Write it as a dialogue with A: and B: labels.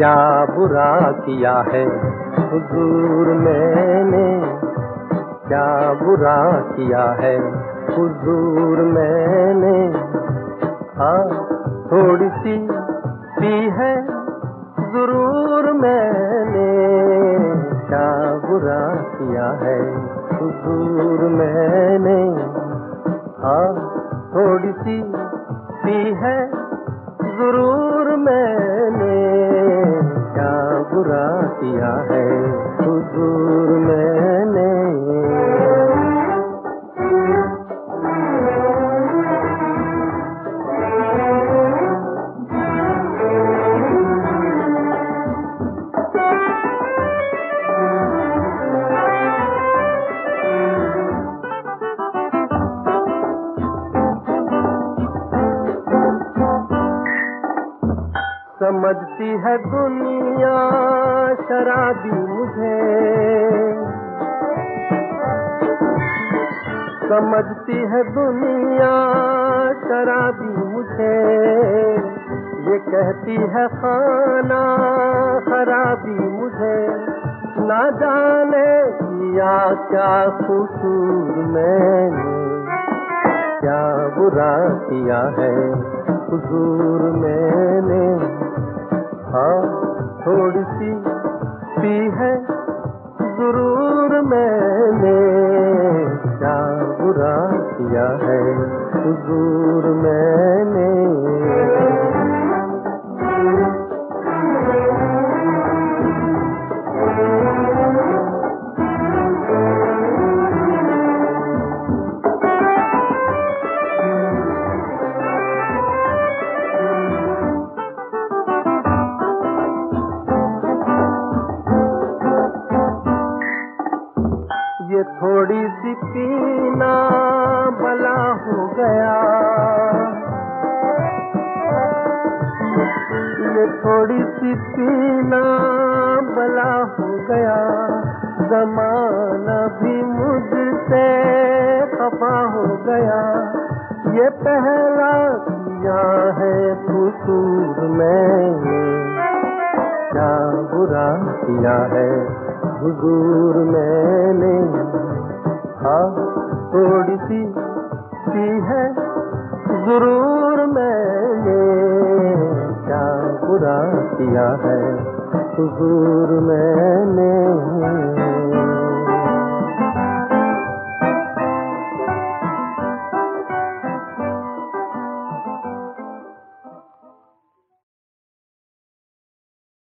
A: क्या बुरा किया है हुजूर मैंने, क्या बुरा किया है हुजूर मैंने। हाँ थोड़ी सी पी है जरूर मैंने, क्या बुरा किया है हुजूर मैंने। हाँ थोड़ी सी पी है जरूर मैंने, क्या बुरा किया है हुजूर मैंने। समझती है दुनिया शराबी मुझे, समझती है दुनिया शराबी मुझे। ये कहती है खाना खराबी मुझे, ना जाने किया क्या कसूर मैंने, क्या बुरा किया है हुजूर मैंने। हाँ थोड़ी सी पी है जरूर मैंने, क्या बुरा किया है हुजूर मैंने। ये थोड़ी सी पीना भला हो गया, ये थोड़ी सी पीना भला हो गया। ज़माना भी मुझसे खफा हो गया, ये पहला किया है कसूर मैंने, क्या बुरा किया है हुजूर मैंने। हाँ थोड़ी सी पी है जरूर मैंने, क्या बुरा किया है हुजूर मैंने।